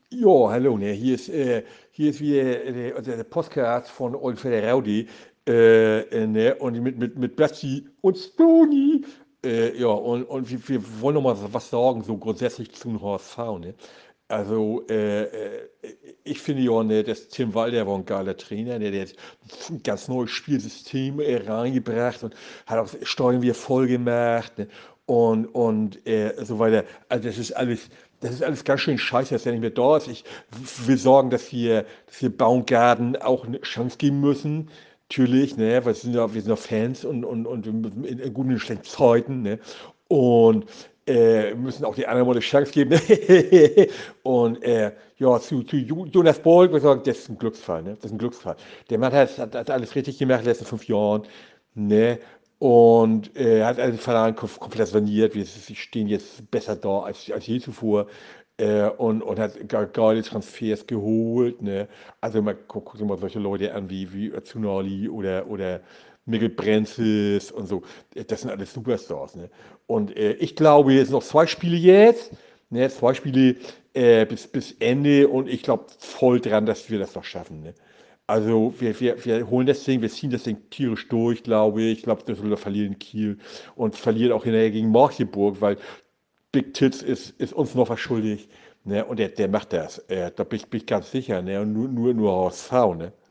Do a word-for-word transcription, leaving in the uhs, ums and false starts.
Ja, hallo, ne? Hier ist, äh, hier ist wieder der, der, der Podcast von Olfert Raudi, äh, äh, ne? Und mit, mit, mit Basti und Stoni. Äh, ja, und, und wir, wir wollen noch mal was sagen, so grundsätzlich zum H S V, ne? Also, äh, äh, ich finde ja, ne, dass Tim Walter war ein geiler Trainer, ne? Der hat ein ganz neues Spielsystem äh, reingebracht und hat auch Steuern wieder voll gemacht, ne? Und, und äh, so weiter. Also, das ist alles. Das ist alles ganz schön scheiße, dass er nicht mehr da ist. Ich will sorgen, dass wir, dass wir Baumgarten auch eine Chance geben müssen. Natürlich, ne, weil wir sind ja, wir sind ja Fans und, und, und wir müssen in, in guten und schlechten Zeiten, ne? Und äh, müssen auch die anderen mal eine Chance geben. Ne? Und äh, ja, zu, zu Jo- Jonas Bold, würde ich sagen, das ist ein Glücksfall, ne? Das ist ein Glücksfall. Der Mann hat, hat, hat alles richtig gemacht in den letzten fünf Jahren, ne? Und äh, hat also den Verein kom komplett saniert. Wir sie stehen jetzt besser da als, als je zuvor. Äh, und, und hat ge- geile Transfers geholt. Ne? Also man guckt guck sich mal solche Leute an wie, wie Özunali oder, oder Mikkel Brenzis und so. Äh, Das sind alles Superstars. Ne? Und äh, ich glaube, jetzt noch zwei Spiele jetzt. Ne? Zwei Spiele äh, bis, bis Ende. Und ich glaube voll dran, dass wir das noch schaffen. Ne? Also wir, wir, wir holen das Ding, wir ziehen das Ding tierisch durch, glaube ich. Ich glaube, Düsseldorf verliert in Kiel und verliert auch hinterher gegen Magdeburg, weil Big Tits ist, ist uns noch was schuldig. Ne? Und der, der macht das. Äh, da bin ich, bin ich ganz sicher. Ne? Und nur, nur, nur H S V. Ne?